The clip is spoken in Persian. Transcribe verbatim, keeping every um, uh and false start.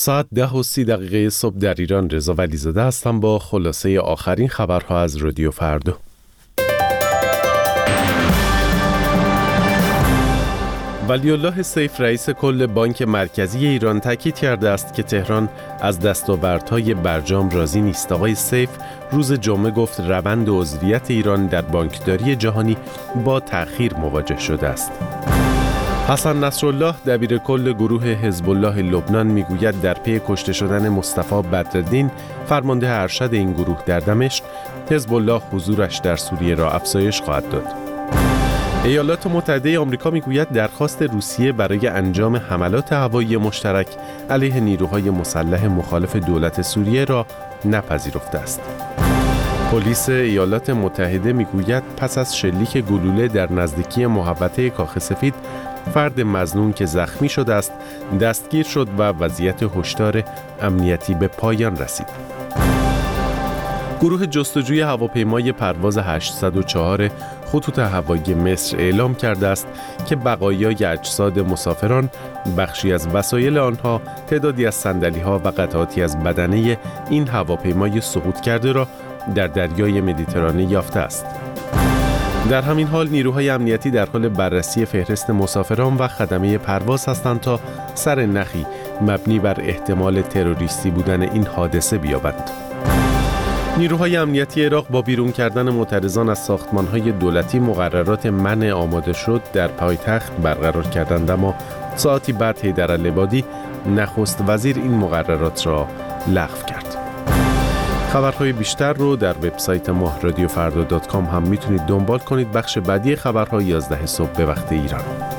ساعت ده و سی دقیقه صبح در ایران. رضا ولیزاده هستم با خلاصه آخرین خبرها از رادیو فردا. ولی‌الله سیف رئیس کل بانک مرکزی ایران تاکید کرده است که تهران از دستاوردهای برجام راضی نیست. آقای سیف روز جمعه گفت روند عضویت ایران در بانکداری جهانی با تأخیر مواجه شده است. حسن نصرالله دبیر کل گروه حزب الله لبنان میگوید در پی کشته شدن مصطفی بدرالدین فرمانده ارشد این گروه در دمشق، حزب الله حضورش در سوریه را افزایش خواهد داد. ایالات متحده آمریکا میگوید درخواست روسیه برای انجام حملات هوایی مشترک علیه نیروهای مسلح مخالف دولت سوریه را نپذیرفته است. پلیس ایالات متحده میگوید پس از شلیک گلوله در نزدیکی محوطه کاخ سفید، فرد مظنون که زخمی شده است دستگیر شد و وضعیت هشدار امنیتی به پایان رسید. گروه جستجوی هواپیمای پرواز هشتصد و چهار خطوط هوایی مصر اعلام کرده است که بقایای اجساد مسافران، بخشی از وسایل آنها، تعدادی از صندلی‌ها و قطعاتی از بدنه این هواپیمای سقوط کرده را در دریای مدیترانه یافته است. در همین حال نیروهای امنیتی در حال بررسی فهرست مسافران و خدمه پرواز هستند تا سر نخی مبنی بر احتمال تروریستی بودن این حادثه بیابند. نیروهای امنیتی عراق با بیرون کردن معترضان از ساختمان‌های دولتی مقررات منع آماده شد در پایتخت برقرار کردند، اما ساعتی بعد حیدرالعبادی نخست وزیر این مقررات را لغو کرد. خبرهای بیشتر رو در وبسایت ما رادیو فردا دات کام هم میتونید دنبال کنید. بخش بعدی خبرها یازده صبح به وقت ایران.